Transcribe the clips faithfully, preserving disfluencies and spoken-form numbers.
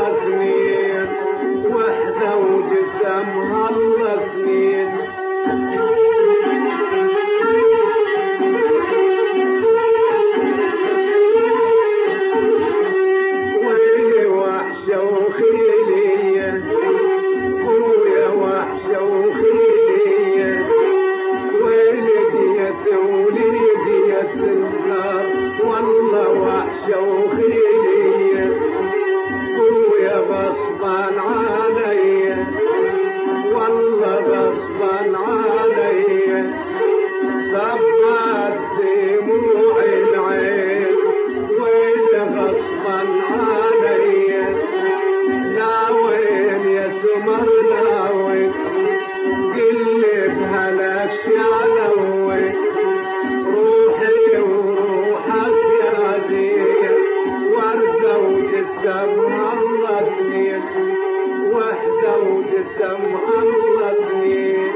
اثنين، وحدة وجسمها الله اثنين. ويلي وحشة وخيلية، ويا وحشة وخيلية، ويلي ديت وليديت النار، والله وحشة وخيلية، ويا غصبان عليا، والله غصبان عليا، صبت دموع العين، ويلي غصبان عليا. لا وين يا سمر لا وين، قلبها لك على وين، روحي وروحك يا زين، وردة وجسمها الله اثنين، وحدة وجسمها الله اثنين.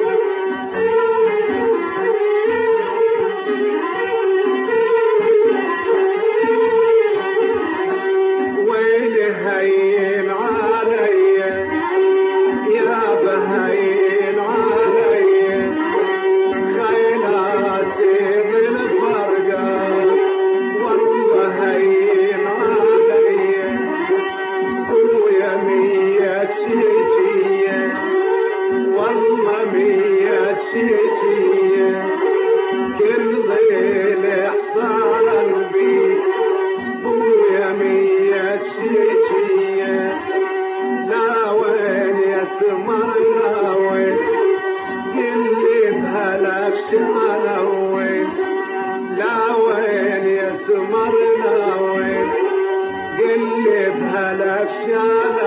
ويلي هين عليا يا بهين عليا، خيلاتي بالفرقة، والله هين عليا، ويا مية شيشية، والله مية شيشية، كل ضيل حصان بي، ويا مية شيشية. لا وين يا سمر لا وين، قلبها لك على وين، لا وين يا سمر لا وين، قلبها لك على